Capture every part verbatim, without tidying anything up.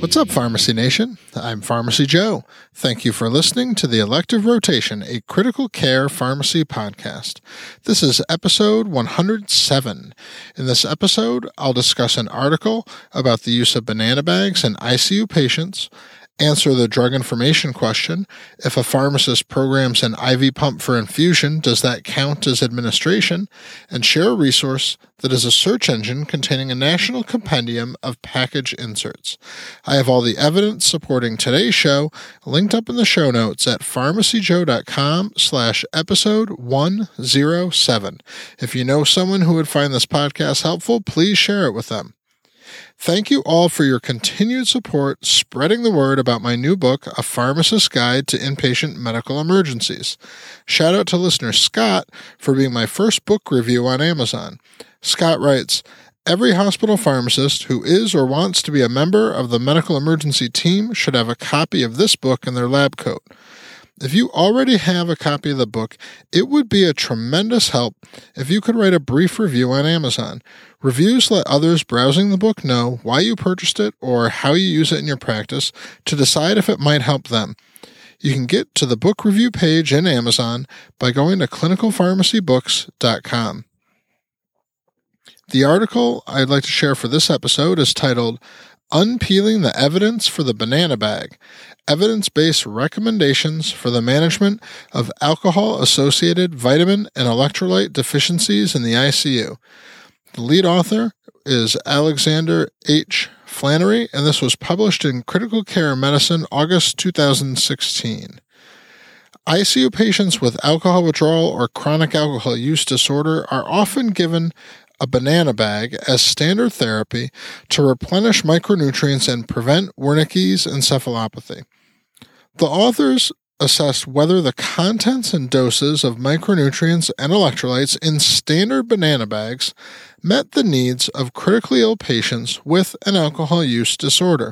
What's up, Pharmacy Nation? I'm Pharmacy Joe. Thank you for listening to the Elective Rotation, a critical care pharmacy podcast. This is episode one hundred seven. In this episode, I'll discuss an article about the use of banana bags in I C U patients, answer the drug information question: if a pharmacist programs an I V pump for infusion, does that count as administration? And share a resource that is a search engine containing a national compendium of package inserts. I have all the evidence supporting today's show linked up in the show notes at pharmacyjoe.com slash episode 107. If you know someone who would find this podcast helpful, please share it with them. Thank you all for your continued support spreading the word about my new book, A Pharmacist's Guide to Inpatient Medical Emergencies. Shout out to listener Scott for being my first book review on Amazon. Scott writes, "Every hospital pharmacist who is or wants to be a member of the medical emergency team should have a copy of this book in their lab coat. If you already have a copy of the book, it would be a tremendous help if you could write a brief review on Amazon. Reviews let others browsing the book know why you purchased it or how you use it in your practice to decide if it might help them. You can get to the book review page in Amazon by going to clinical pharmacy books dot com. The article I'd like to share for this episode is titled, Unpeeling the Evidence for the Banana Bag, Evidence-Based Recommendations for the Management of Alcohol-Associated Vitamin and Electrolyte Deficiencies in the I C U. The lead author is Alexander H. Flannery, and this was published in Critical Care Medicine, August two thousand sixteen. I C U patients with alcohol withdrawal or chronic alcohol use disorder are often given a banana bag as standard therapy to replenish micronutrients and prevent Wernicke's encephalopathy. The authors assessed whether the contents and doses of micronutrients and electrolytes in standard banana bags met the needs of critically ill patients with an alcohol use disorder.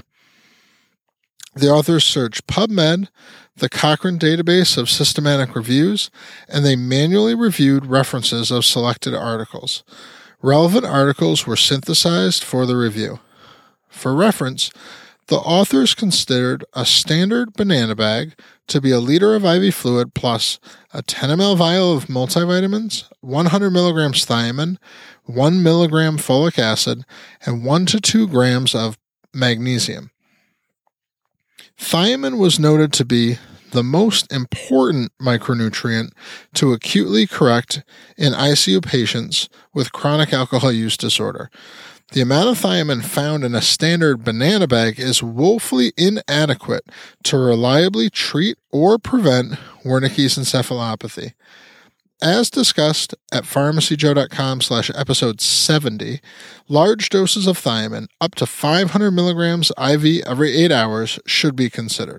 The authors searched PubMed, the Cochrane Database of Systematic Reviews, and they manually reviewed references of selected articles. Relevant articles were synthesized for the review. For reference, the authors considered a standard banana bag to be a liter of I V fluid plus a ten milliliter vial of multivitamins, one hundred milligrams thiamine, one milligram folic acid, and one to two grams of magnesium. Thiamine was noted to be the most important micronutrient to acutely correct in I C U patients with chronic alcohol use disorder. The amount of thiamine found in a standard banana bag is woefully inadequate to reliably treat or prevent Wernicke's encephalopathy. As discussed at pharmacyjoe.com slash episode 70, large doses of thiamine, up to five hundred milligrams I V every eight hours, should be considered.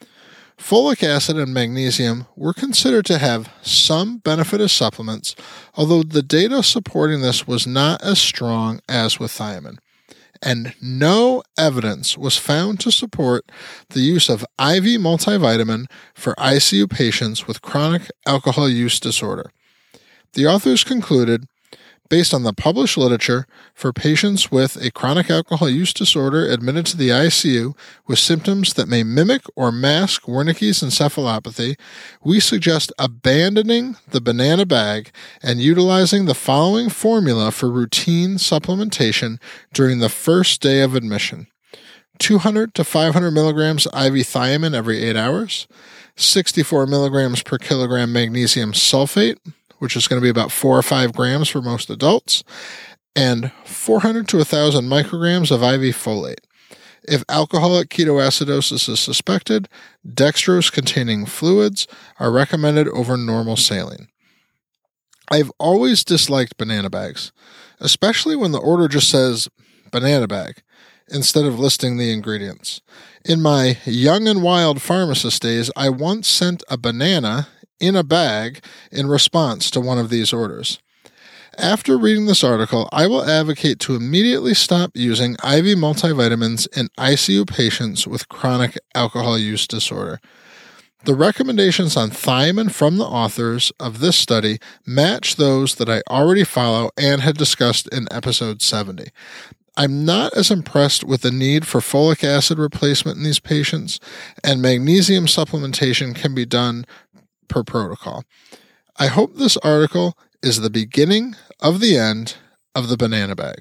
Folic acid and magnesium were considered to have some benefit as supplements, although the data supporting this was not as strong as with thiamine, and no evidence was found to support the use of I V multivitamin for I C U patients with chronic alcohol use disorder. The authors concluded, based on the published literature, for patients with a chronic alcohol use disorder admitted to the I C U with symptoms that may mimic or mask Wernicke's encephalopathy, we suggest abandoning the banana bag and utilizing the following formula for routine supplementation during the first day of admission: two hundred to five hundred milligrams I V thiamine every eight hours, sixty-four milligrams per kilogram magnesium sulfate, which is going to be about four or five grams for most adults, and four hundred to one thousand micrograms of I V folate. If alcoholic ketoacidosis is suspected, dextrose-containing fluids are recommended over normal saline. I've always disliked banana bags, especially when the order just says banana bag instead of listing the ingredients. In my young and wild pharmacist days, I once sent a banana in a bag in response to one of these orders. After reading this article, I will advocate to immediately stop using I V multivitamins in I C U patients with chronic alcohol use disorder. The recommendations on thiamine from the authors of this study match those that I already follow and had discussed in episode seventy. I'm not as impressed with the need for folic acid replacement in these patients, and magnesium supplementation can be done per protocol. I hope this article is the beginning of the end of the banana bag.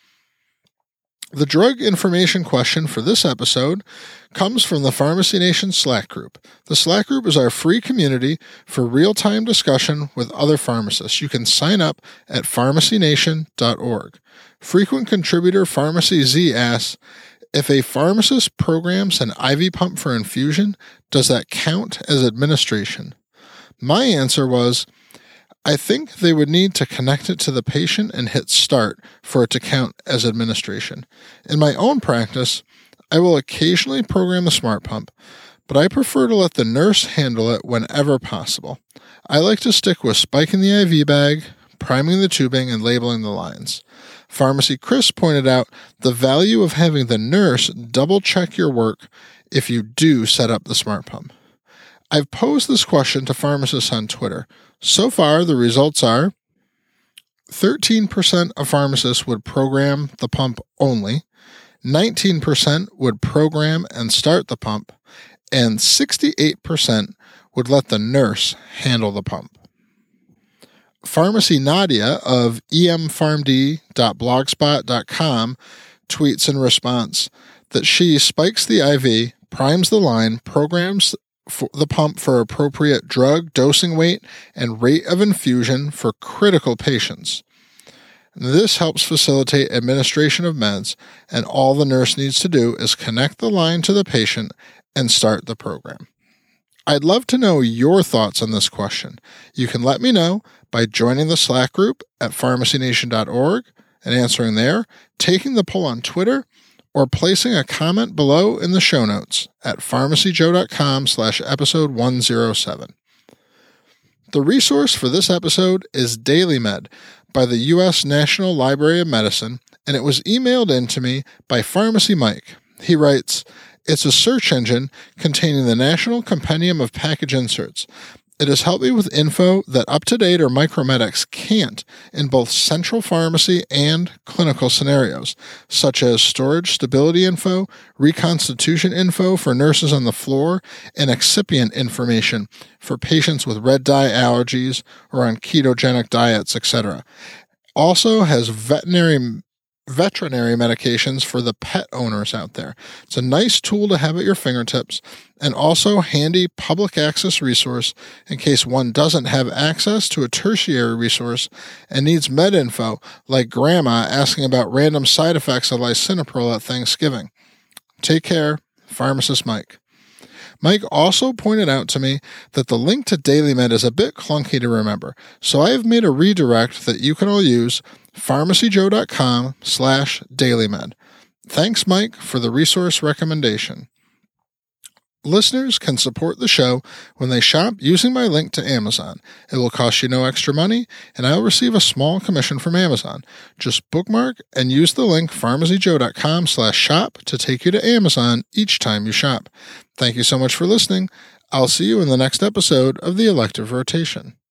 The drug information question for this episode comes from the Pharmacy Nation Slack group. The Slack group is our free community for real-time discussion with other pharmacists. You can sign up at pharmacy nation dot org. Frequent contributor Pharmacy Z asks, if a pharmacist programs an I V pump for infusion, does that count as administration? My answer was, I think they would need to connect it to the patient and hit start for it to count as administration. In my own practice, I will occasionally program the smart pump, but I prefer to let the nurse handle it whenever possible. I like to stick with spiking the I V bag, priming the tubing, and labeling the lines. Pharmacy Chris pointed out the value of having the nurse double check your work if you do set up the smart pump. I've posed this question to pharmacists on Twitter. So far, the results are thirteen percent of pharmacists would program the pump only, nineteen percent would program and start the pump, and sixty-eight percent would let the nurse handle the pump. Pharmacy Nadia of e m pharm d dot blogspot dot com tweets in response that she spikes the I V, primes the line, programs for the pump for appropriate drug, dosing weight, and rate of infusion for critical patients. This helps facilitate administration of meds, and all the nurse needs to do is connect the line to the patient and start the program. I'd love to know your thoughts on this question. You can let me know by joining the Slack group at pharmacy nation dot org and answering there, taking the poll on Twitter, or placing a comment below in the show notes at pharmacy joe dot com slash episode one oh seven. The resource for this episode is DailyMed by the U S National Library of Medicine, and it was emailed in to me by Pharmacy Mike. He writes, it's a search engine containing the National Compendium of Package Inserts. It has helped me with info that UpToDate or Micromedics can't in both central pharmacy and clinical scenarios, such as storage stability info, reconstitution info for nurses on the floor, and excipient information for patients with red dye allergies or on ketogenic diets, et cetera. Also has veterinary veterinary medications for the pet owners out there. It's a nice tool to have at your fingertips, and also handy public access resource in case one doesn't have access to a tertiary resource and needs med info, like grandma asking about random side effects of lisinopril at Thanksgiving. Take care, Pharmacist Mike. Mike also pointed out to me that the link to DailyMed is a bit clunky to remember, so I have made a redirect that you can all use, pharmacy joe dot com slash dailymed. Thanks, Mike, for the resource recommendation. Listeners can support the show when they shop using my link to Amazon. It will cost you no extra money, and I will receive a small commission from Amazon. Just bookmark and use the link pharmacy joe dot com slash shop to take you to Amazon each time you shop. Thank you so much for listening. I'll see you in the next episode of the Elective Rotation.